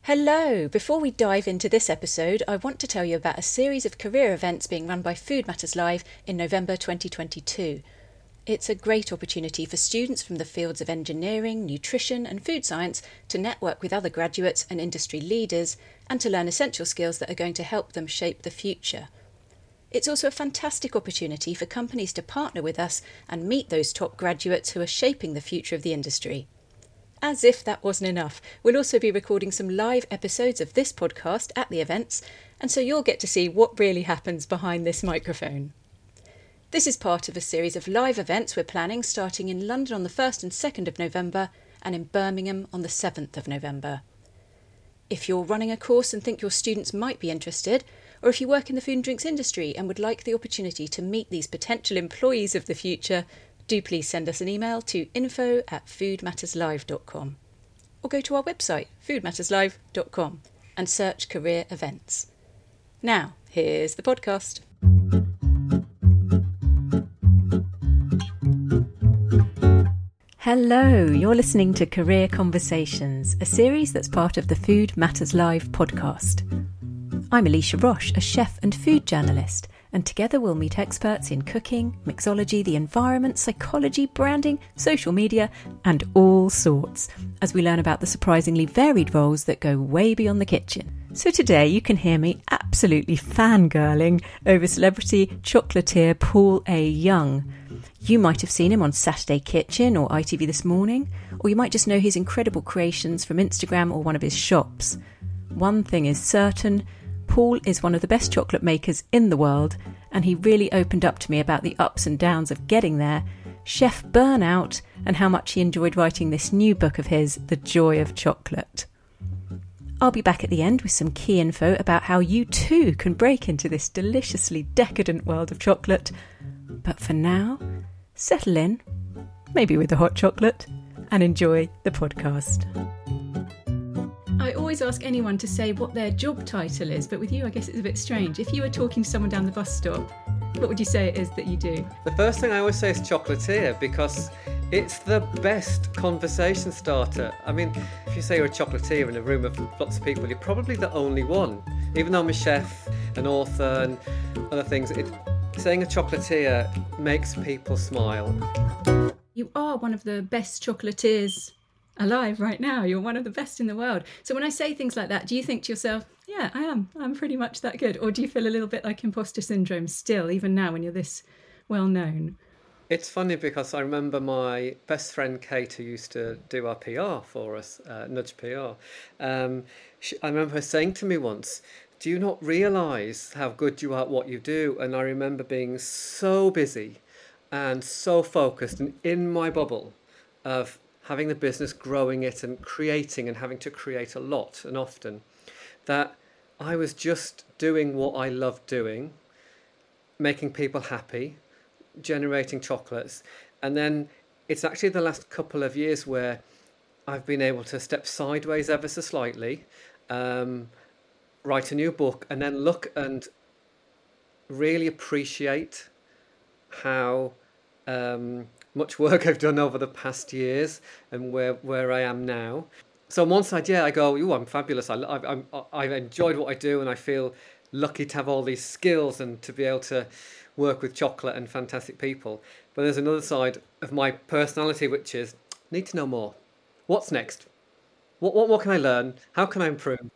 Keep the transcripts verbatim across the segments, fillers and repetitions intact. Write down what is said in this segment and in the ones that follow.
Hello! Before we dive into this episode, I want to tell you about a series of career events being run by Food Matters Live in November twenty twenty-two. It's a great opportunity for students from the fields of engineering, nutrition and food science to network with other graduates and industry leaders and to learn essential skills that are going to help them shape the future. It's also a fantastic opportunity for companies to partner with us and meet those top graduates who are shaping the future of the industry. As if that wasn't enough, we'll also be recording some live episodes of this podcast at the events, and so you'll get to see what really happens behind this microphone. This is part of a series of live events we're planning starting in London on the first and second of November and in Birmingham on the seventh of November. If you're running a course and think your students might be interested, or if you work in the food and drinks industry and would like the opportunity to meet these potential employees of the future, do please send us an email to info at foodmatterslive dot com or go to our website food matters live dot com and search career events. Now, here's the podcast. Hello, you're listening to Career Conversations, a series that's part of the Food Matters Live podcast. I'm Alicia Roche, a chef and food journalist, and together we'll meet experts in cooking, mixology, the environment, psychology, branding, social media, and all sorts, as we learn about the surprisingly varied roles that go way beyond the kitchen. So today you can hear me absolutely fangirling over celebrity chocolatier Paul A. Young. You might have seen him on Saturday Kitchen or I T V This Morning, or you might just know his incredible creations from Instagram or one of his shops. One thing is certain, Paul is one of the best chocolate makers in the world, and he really opened up to me about the ups and downs of getting there, chef burnout, and how much he enjoyed writing this new book of his, The Joy of Chocolate. I'll be back at the end with some key info about how you too can break into this deliciously decadent world of chocolate. But for now, settle in, maybe with a hot chocolate, and enjoy the podcast. I always ask anyone to say what their job title is, but with you, I guess it's a bit strange. If you were talking to someone down the bus stop, what would you say it is that you do? The first thing I always say is chocolatier, because it's the best conversation starter. I mean, if you say you're a chocolatier in a room of lots of people, you're probably the only one. Even though I'm a chef, an author and other things, it, saying a chocolatier makes people smile. You are one of the best chocolatiers alive right now. You're one of the best in the world. So when I say things like that, do you think to yourself, yeah, I am. I'm pretty much that good? Or do you feel a little bit like imposter syndrome still, even now when you're this well known? It's funny because I remember my best friend Kate, who used to do our P R for us, uh, Nudge P R. Um, she, I remember her saying to me once, do you not realise how good you are at what you do? And I remember being so busy and so focused and in my bubble of having the business, growing it and creating and having to create a lot and often, that I was just doing what I loved doing, making people happy, generating chocolates. And then it's actually the last couple of years where I've been able to step sideways ever so slightly, um, write a new book, and then look and really appreciate how um, much work I've done over the past years and where, where I am now. So on one side, yeah, I go, ooh, I'm fabulous. I, I, I'm, I've enjoyed what I do and I feel lucky to have all these skills and to be able to work with chocolate and fantastic people. But there's another side of my personality, which is need to know more. What's next? What, what more can I learn? How can I improve?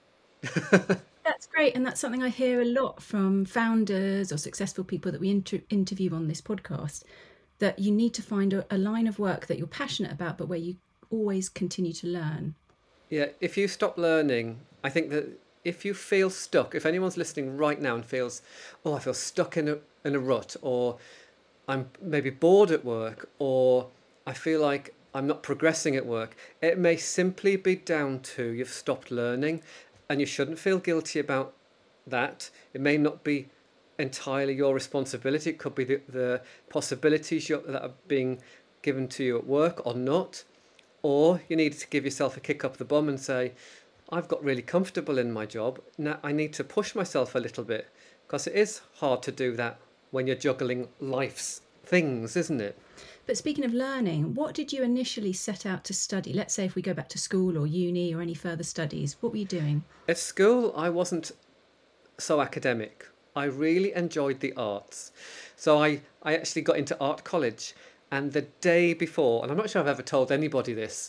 That's great. And that's something I hear a lot from founders or successful people that we inter- interview on this podcast, that you need to find a, a line of work that you're passionate about, but where you always continue to learn. Yeah, if you stop learning, I think that if you feel stuck, if anyone's listening right now and feels, oh, I feel stuck in a, in a rut, or I'm maybe bored at work, or I feel like I'm not progressing at work, it may simply be down to you've stopped learning, and you shouldn't feel guilty about that. It may not be entirely your responsibility. It could be the, the possibilities that are being given to you at work or not. Or you need to give yourself a kick up the bum and say, I've got really comfortable in my job. Now I need to push myself a little bit, because it is hard to do that when you're juggling life's things, isn't it? But speaking of learning, what did you initially set out to study? Let's say if we go back to school or uni or any further studies, what were you doing? At school, I wasn't so academic. I really enjoyed the arts. So I, I actually got into art college. And the day before, and I'm not sure I've ever told anybody this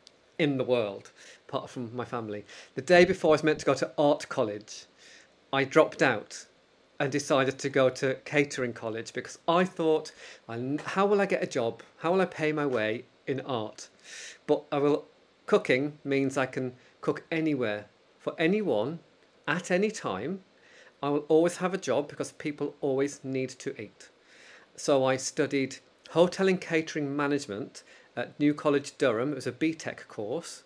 in the world, apart from my family, the day before I was meant to go to art college, I dropped out and decided to go to catering college because I thought, how will I get a job? How will I pay my way in art? But I will. Cooking means I can cook anywhere for anyone at any time. I will always have a job because people always need to eat. So I studied hotel and catering management at New College Durham. It was a B Tech course,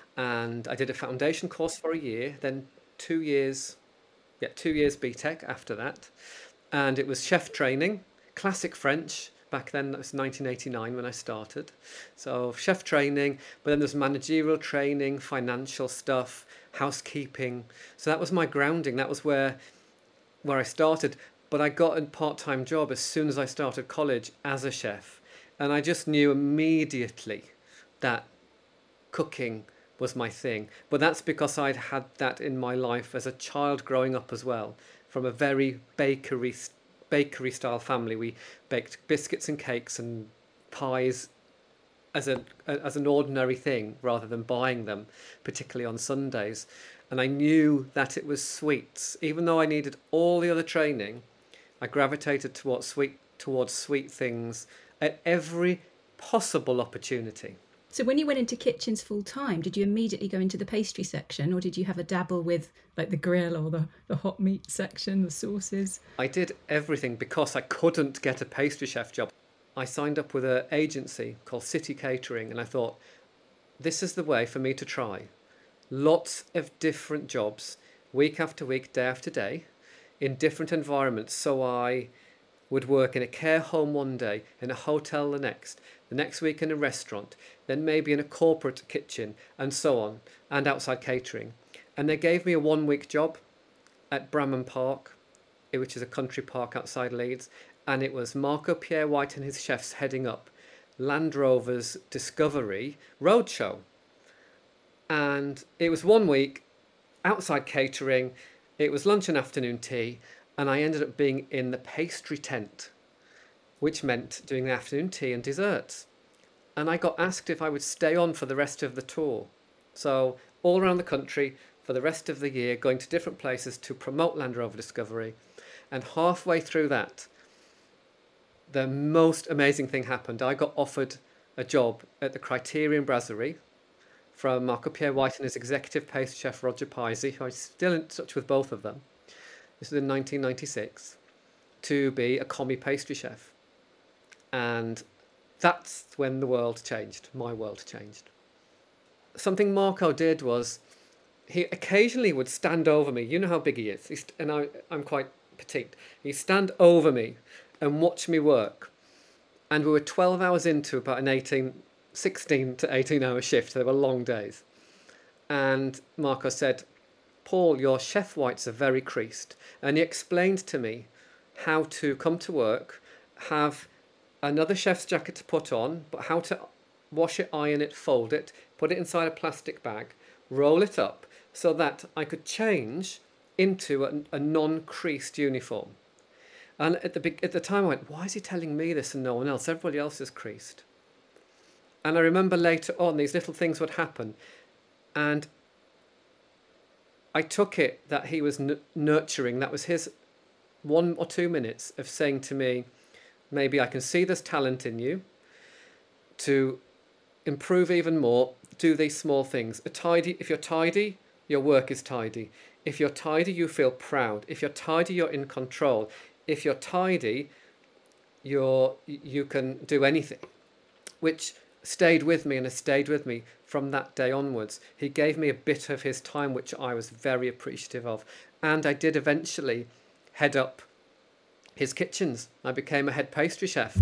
and I did a foundation course for a year, then two years Yeah, two years B Tech after that. And it was chef training, classic French. Back then, that was nineteen eighty-nine when I started. So chef training, but then there's managerial training, financial stuff, housekeeping. So that was my grounding. That was where, where I started. But I got a part-time job as soon as I started college as a chef. And I just knew immediately that cooking was my thing. But that's because I'd had that in my life as a child growing up as well, from a very bakery bakery style family. We baked biscuits and cakes and pies as a as an ordinary thing rather than buying them, particularly on Sundays. And I knew that it was sweets. Even though I needed all the other training, I gravitated towards sweet towards sweet things at every possible opportunity. So when you went into kitchens full time, did you immediately go into the pastry section, or did you have a dabble with like the grill or the, the hot meat section, the sauces? I did everything because I couldn't get a pastry chef job. I signed up with an agency called City Catering, and I thought, this is the way for me to try. Lots of different jobs, week after week, day after day, in different environments. So I would work in a care home one day, in a hotel the next, the next week in a restaurant, then maybe in a corporate kitchen, and so on, and outside catering. And they gave me a one-week job at Bramham Park, which is a country park outside Leeds, and it was Marco Pierre White and his chefs heading up Land Rover's Discovery Roadshow. And it was one week, outside catering, it was lunch and afternoon tea, and I ended up being in the pastry tent, which meant doing the afternoon tea and desserts. And I got asked if I would stay on for the rest of the tour. So all around the country for the rest of the year, going to different places to promote Land Rover Discovery. And halfway through that, the most amazing thing happened. I got offered a job at the Criterion Brasserie from Marco Pierre White and his executive pastry chef Roger Pisey, who I'm still in touch with both of them. This was in nineteen ninety-six, to be a commis pastry chef. And that's when the world changed. My world changed. Something Marco did was he occasionally would stand over me. You know how big he is. He's, and I, I'm quite petite. He'd stand over me and watch me work. And we were twelve hours into about an eighteen, sixteen to eighteen hour shift. They were long days. And Marco said, Paul, your chef whites are very creased. And he explained to me how to come to work, have another chef's jacket to put on, but how to wash it, iron it, fold it, put it inside a plastic bag, roll it up so that I could change into a, a non-creased uniform. And at the at the time I went, why is he telling me this and no one else? Everybody else is creased. And I remember later on these little things would happen, and I took it that he was n- nurturing. That was his one or two minutes of saying to me, maybe I can see there's talent in you. To improve even more, do these small things. A tidy. If you're tidy, your work is tidy. If you're tidy, you feel proud. If you're tidy, you're in control. If you're tidy, you're you can do anything. Which stayed with me and has stayed with me from that day onwards. He gave me a bit of his time, which I was very appreciative of. And I did eventually head up his kitchens. I became a head pastry chef.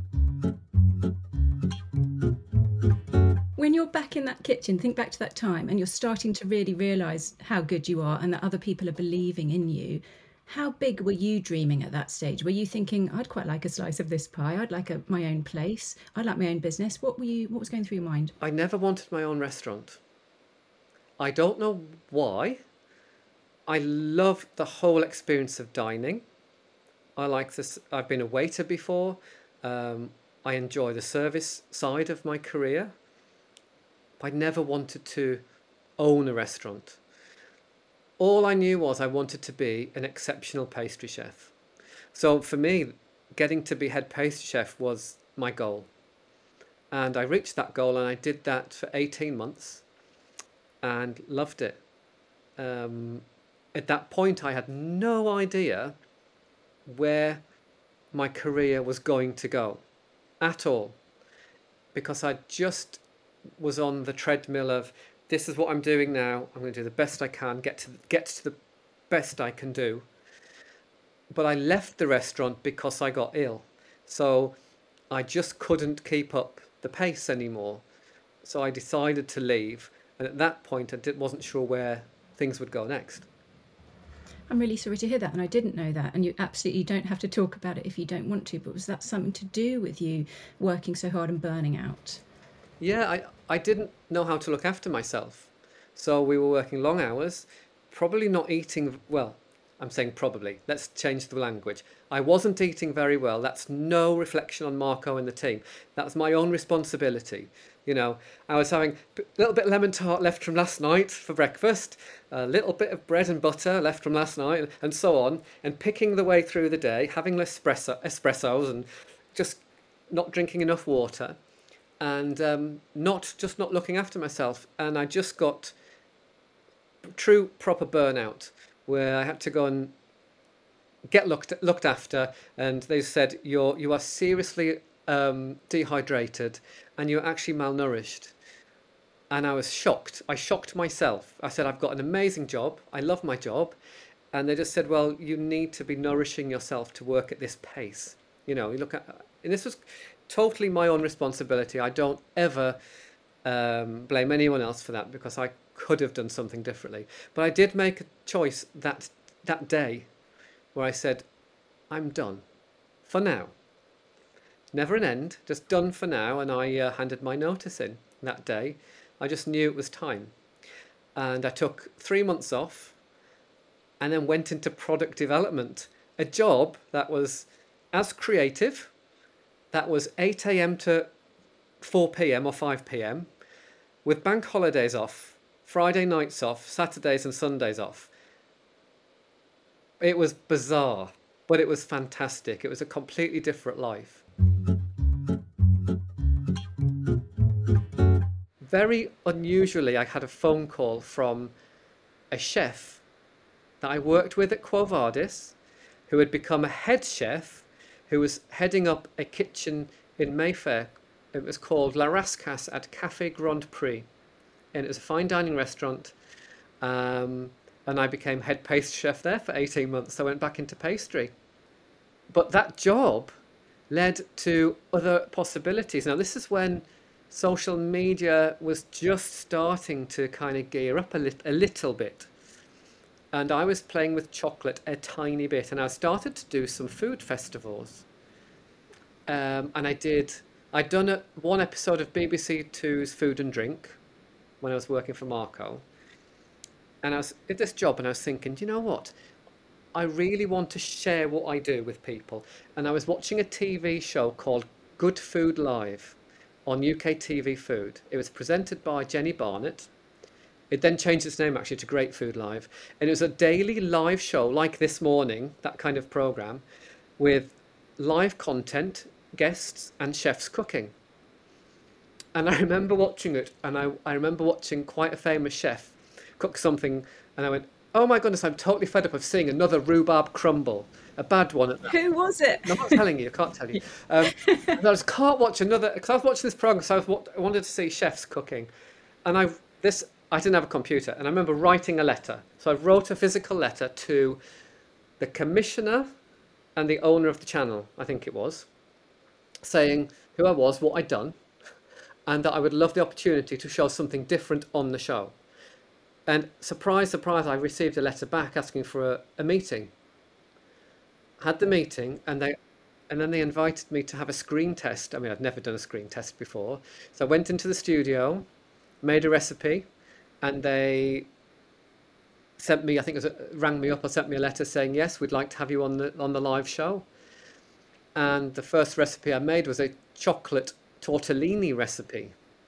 When you're back in that kitchen, think back to that time and you're starting to really realise how good you are and that other people are believing in you. How big were you dreaming at that stage? Were you thinking, I'd quite like a slice of this pie, I'd like a, my own place, I'd like my own business? What were you, what was going through your mind? I never wanted my own restaurant. I don't know why. I love the whole experience of dining. I like this. I've been a waiter before. Um, I enjoy the service side of my career. I never wanted to own a restaurant. All I knew was I wanted to be an exceptional pastry chef. So for me, getting to be head pastry chef was my goal. And I reached that goal, and I did that for eighteen months and loved it. Um, at that point, I had no idea where my career was going to go at all, because I just was on the treadmill of, this is what I'm doing now, I'm going to do the best I can, get to get to the best I can do. But I left the restaurant because I got ill, so I just couldn't keep up the pace anymore. So I decided to leave, and at that point I did, wasn't sure where things would go next. I'm really sorry to hear that, and I didn't know that, and you absolutely don't have to talk about it if you don't want to, but was that something to do with you working so hard and burning out? Yeah, I, I didn't know how to look after myself. So we were working long hours, probably not eating well. I'm saying probably. Let's change the language. I wasn't eating very well. That's no reflection on Marco and the team. That's my own responsibility. You know, I was having a little bit of lemon tart left from last night for breakfast, a little bit of bread and butter left from last night, and so on, and picking the way through the day, having espresso, espressos and just not drinking enough water, and um, not just not looking after myself. And I just got true proper burnout, where I had to go and get looked looked after, and they said, you're you are seriously um, dehydrated and you're actually malnourished. And I was shocked. I shocked myself. I said, I've got an amazing job. I love my job. And they just said, well, you need to be nourishing yourself to work at this pace. You know, you look at, and this was totally my own responsibility. I don't ever um, blame anyone else for that, because I could have done something differently. But I did make a choice that that day where I said, I'm done for now. Never an end, just done for now. And I uh, handed my notice in that day. I just knew it was time. And I took three months off and then went into product development, a job that was as creative, that was eight a.m. to four p.m. or five p.m. with bank holidays off, Friday nights off, Saturdays and Sundays off. It was bizarre, but it was fantastic. It was a completely different life. Very unusually, I had a phone call from a chef that I worked with at Quo Vadis, who had become a head chef, who was heading up a kitchen in Mayfair. It was called La Rascasse at Café Grand Prix, and it was a fine dining restaurant. Um, and I became head pastry chef there for eighteen months. So I went back into pastry. But that job led to other possibilities. Now, this is when social media was just starting to kind of gear up a, lit- a little bit. And I was playing with chocolate a tiny bit. And I started to do some food festivals. Um, and I did, I'd done a, one episode of B B C Two's Food and Drink when I was working for Marco. And I was at this job and I was thinking, do you know what? I really want to share what I do with people. And I was watching a T V show called Good Food Live on U K T V Food. It was presented by Jenny Barnett. It then changed its name actually to Great Food Live. And it was a daily live show like this morning, that kind of program, with live content, guests and chefs cooking. And I remember watching it, and I, I remember watching quite a famous chef cook something, and I went, oh my goodness, I'm totally fed up of seeing another rhubarb crumble, a bad one at that. Who was it? No, I'm not telling you, I can't tell you. Um, I just can't watch another, because I was watching this program, so I, was, I wanted to see chefs cooking. And I this I didn't have a computer, and I remember writing a letter. So I wrote a physical letter to the commissioner and the owner of the channel, I think it was, saying who I was, what I'd done, and that I would love the opportunity to show something different on the show. And surprise, surprise, I received a letter back asking for a, a meeting. had the meeting, and they and then they invited me to have a screen test. I mean, I'd never done a screen test before. So I went into the studio, made a recipe, and they sent me, I think it was a, rang me up or sent me a letter saying, yes, we'd like to have you on the on the live show. And the first recipe I made was a chocolate tortellini recipe.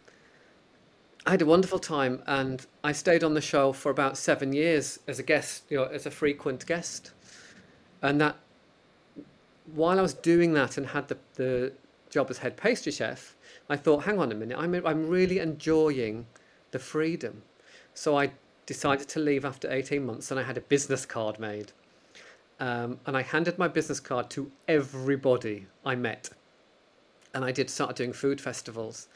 I had a wonderful time, and I stayed on the show for about seven years as a guest, you know, as a frequent guest. And that, while I was doing that and had the, the job as head pastry chef, I thought, hang on a minute, I'm, I'm really enjoying the freedom. So I decided to leave after eighteen months, and I had a business card made. Um, and I handed my business card to everybody I met. And I did start doing food festivals.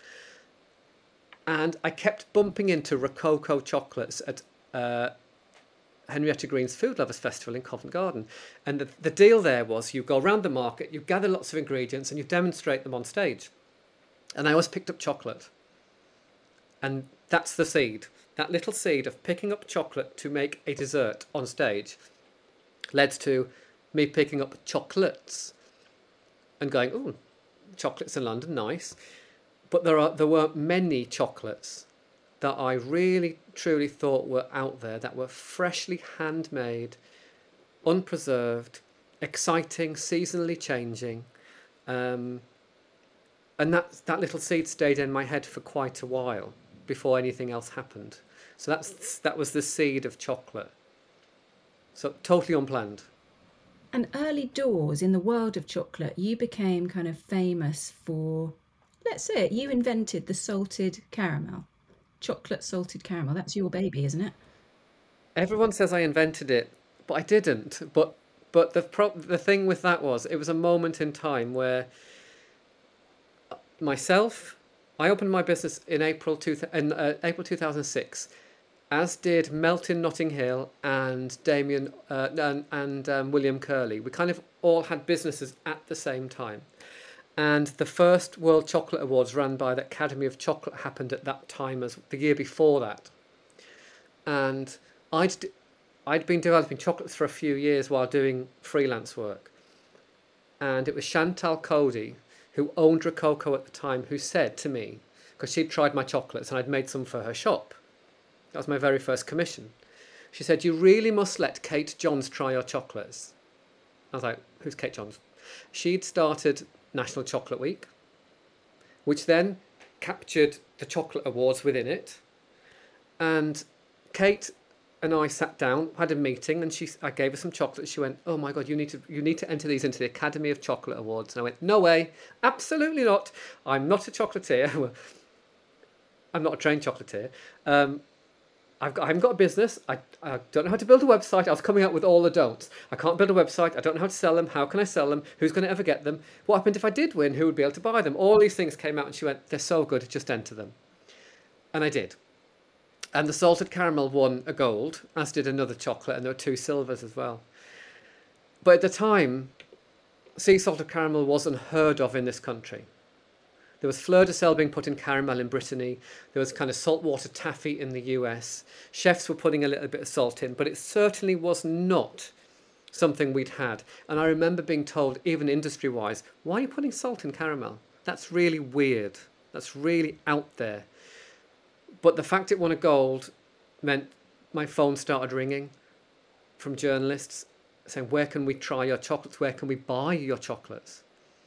And I kept bumping into Rococo chocolates at uh, Henrietta Green's Food Lovers Festival in Covent Garden. And the, the deal there was you go around the market, you gather lots of ingredients, and you demonstrate them on stage. And I always picked up chocolate. And that's the seed. That little seed of picking up chocolate to make a dessert on stage led to me picking up chocolates and going, oh, chocolates in London, nice. But there are there weren't many chocolates that I really, truly thought were out there, that were freshly handmade, unpreserved, exciting, seasonally changing. Um, and that, that little seed stayed in my head for quite a while before anything else happened. So that's that was the seed of chocolate. So totally unplanned. And early doors in the world of chocolate, you became kind of famous for, let's say it, you invented the salted caramel. Chocolate salted caramel. That's your baby, isn't it? Everyone says I invented it, but I didn't. But but the pro- the thing with that was it was a moment in time where myself, I opened my business in April two, in uh, April two thousand six, as did Melton Notting Hill and Damien uh, and, and um, William Curley. We kind of all had businesses at the same time. And the first World Chocolate Awards run by the Academy of Chocolate happened at that time, as the year before that. And I'd, I'd been developing chocolates for a few years while doing freelance work. And it was Chantal Cody, who owned Rococo at the time, who said to me, because she'd tried my chocolates and I'd made some for her shop. That was my very first commission. She said, you really must let Kate Johns try your chocolates. I was like, who's Kate Johns? She'd started National Chocolate Week, which then captured the chocolate awards within it. And Kate and I sat down, had a meeting, and she, I gave her some chocolates. She went, oh my God, you need to you need to enter these into the Academy of Chocolate Awards. And I went, no way, absolutely not. I'm not a chocolatier. I'm not a trained chocolatier. Um, I've got, I haven't got a business. I, I don't know how to build a website. I was coming up with all the don'ts. I can't build a website. I don't know how to sell them. How can I sell them? Who's going to ever get them? What happened if I did win? Who would be able to buy them? All these things came out, and she went, they're so good, just enter them. And I did. And the salted caramel won a gold, as did another chocolate, and there were two silvers as well. But at the time, sea salted caramel was unheard of in this country. There was fleur de sel being put in caramel in Brittany. There was kind of saltwater taffy in the U S. Chefs were putting a little bit of salt in, but it certainly was not something we'd had. And I remember being told, even industry-wise, why are you putting salt in caramel? That's really weird. That's really out there. But the fact it won a gold meant my phone started ringing from journalists saying, where can we try your chocolates? Where can we buy your chocolates?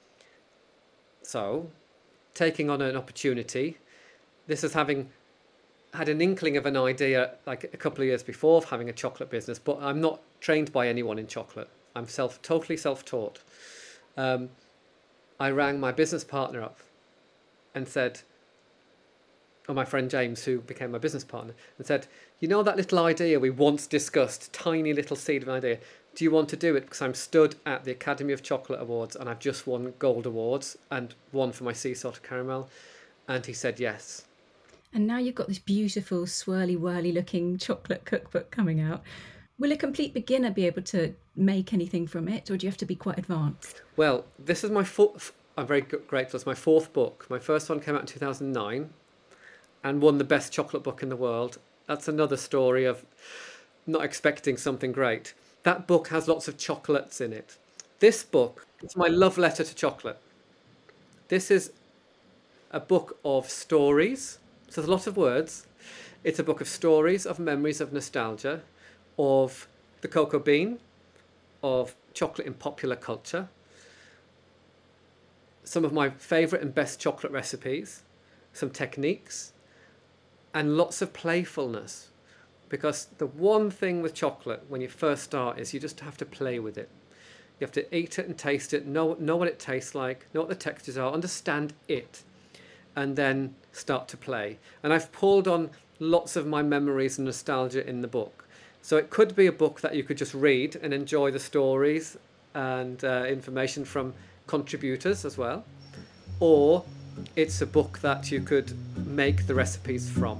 So, taking on an opportunity, this is having had an inkling of an idea like a couple of years before of having a chocolate business, but I'm not trained by anyone in chocolate. I'm self totally self-taught. Um, I rang my business partner up and said, or my friend James, who became my business partner, and said, you know that little idea we once discussed, tiny little seed of an idea, do you want to do it? Because I'm stood at the Academy of Chocolate Awards and I've just won gold awards and one for my sea salted caramel. And he said yes. And now you've got this beautiful swirly whirly looking chocolate cookbook coming out. Will a complete beginner be able to make anything from it, or do you have to be quite advanced? Well, this is my fourth, I'm very grateful, it's my fourth book. My first one came out in two thousand nine and won the best chocolate book in the world. That's another story of not expecting something great. That book has lots of chocolates in it. This book is my love letter to chocolate. This is a book of stories. So there's a lot of words. It's a book of stories, of memories, of nostalgia, of the cocoa bean, of chocolate in popular culture, some of my favourite and best chocolate recipes, some techniques, and lots of playfulness. Because the one thing with chocolate when you first start is you just have to play with it. You have to eat it and taste it, know, know what it tastes like, know what the textures are, understand it, and then start to play. And I've pulled on lots of my memories and nostalgia in the book. So it could be a book that you could just read and enjoy the stories and uh, information from contributors as well. Or it's a book that you could make the recipes from.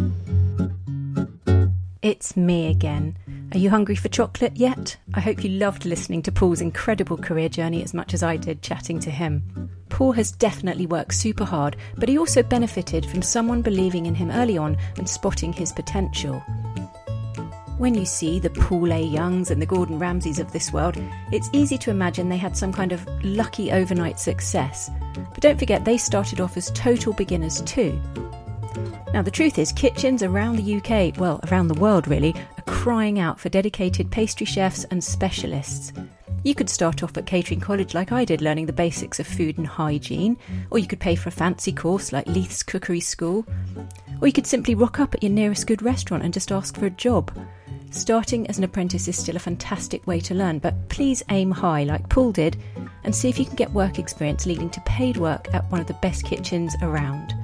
It's me again. Are you hungry for chocolate yet? I hope you loved listening to Paul's incredible career journey as much as I did chatting to him. Paul has definitely worked super hard, but he also benefited from someone believing in him early on and spotting his potential. When you see the Paul A. Youngs and the Gordon Ramsays of this world, it's easy to imagine they had some kind of lucky overnight success. But don't forget, they started off as total beginners too. Now, the truth is, kitchens around the U K, well, around the world really, are crying out for dedicated pastry chefs and specialists. You could start off at catering college like I did, learning the basics of food and hygiene, or you could pay for a fancy course like Leith's Cookery School, or you could simply rock up at your nearest good restaurant and just ask for a job. Starting as an apprentice is still a fantastic way to learn, but please aim high like Paul did and see if you can get work experience leading to paid work at one of the best kitchens around.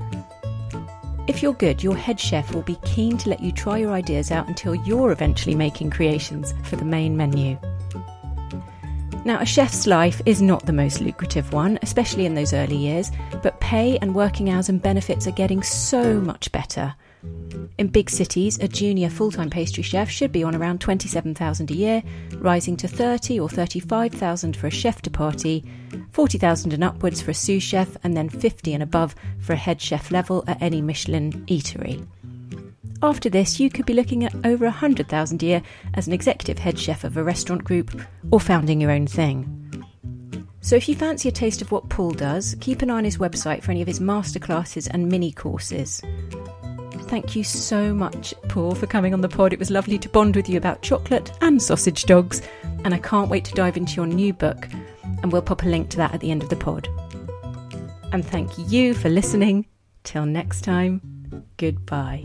If you're good, your head chef will be keen to let you try your ideas out until you're eventually making creations for the main menu. Now, a chef's life is not the most lucrative one, especially in those early years, but pay and working hours and benefits are getting so much better. In big cities, a junior full-time pastry chef should be on around twenty-seven thousand dollars a year, rising to thirty thousand dollars or thirty-five thousand dollars for a chef de partie, forty thousand dollars and upwards for a sous chef, and then fifty thousand dollars and above for a head chef level at any Michelin eatery. After this, you could be looking at over one hundred thousand dollars a year as an executive head chef of a restaurant group or founding your own thing. So if you fancy a taste of what Paul does, keep an eye on his website for any of his masterclasses and mini courses. Thank you so much, Paul, for coming on the pod. It was lovely to bond with you about chocolate and sausage dogs, and I can't wait to dive into your new book, and we'll pop a link to that at the end of the pod. And thank you for listening. Till next time, goodbye.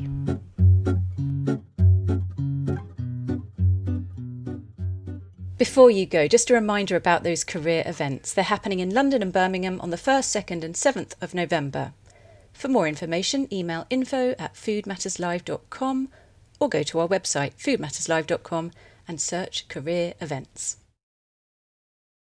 Before you go, just a reminder about those career events. They're happening in London and Birmingham on the first, second and seventh of November. For more information, email info at food matters live dot com or go to our website food matters live dot com and search career events.